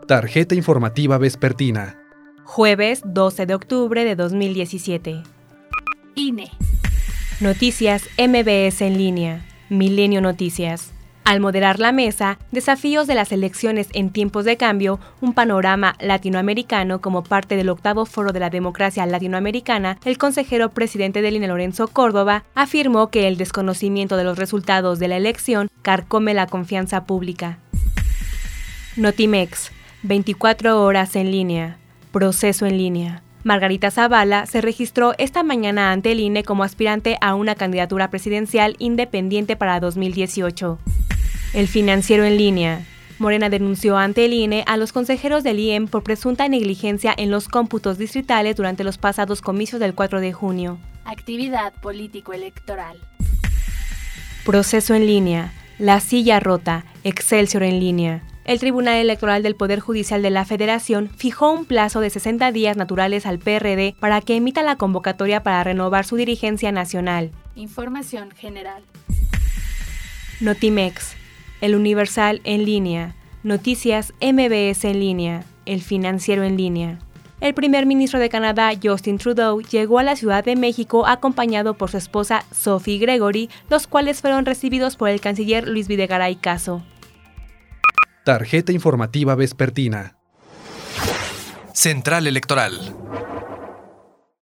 Tarjeta informativa vespertina. Jueves 12 de octubre de 2017. INE. Noticias MBS en línea. Milenio Noticias. Al moderar la mesa, desafíos de las elecciones en tiempos de cambio, un panorama latinoamericano como parte del 8º Foro de la Democracia Latinoamericana, el consejero presidente del INE, Lorenzo Córdoba, afirmó que el desconocimiento de los resultados de la elección carcome la confianza pública. Notimex. 24 horas en línea. Proceso en línea. Margarita Zavala se registró esta mañana ante el INE como aspirante a una candidatura presidencial independiente para 2018. El Financiero en línea. Morena denunció ante el INE a los consejeros del IEM por presunta negligencia en los cómputos distritales durante los pasados comicios del 4 de junio. Actividad político-electoral. Proceso en línea. La silla rota. Excelsior en línea. El Tribunal Electoral del Poder Judicial de la Federación fijó un plazo de 60 días naturales al PRD para que emita la convocatoria para renovar su dirigencia nacional. Información general. Notimex. El Universal en línea. Noticias MBS en línea. El Financiero en línea. El primer ministro de Canadá, Justin Trudeau, llegó a la Ciudad de México acompañado por su esposa Sophie Gregory, los cuales fueron recibidos por el canciller Luis Videgaray Caso. Tarjeta informativa vespertina. Central Electoral.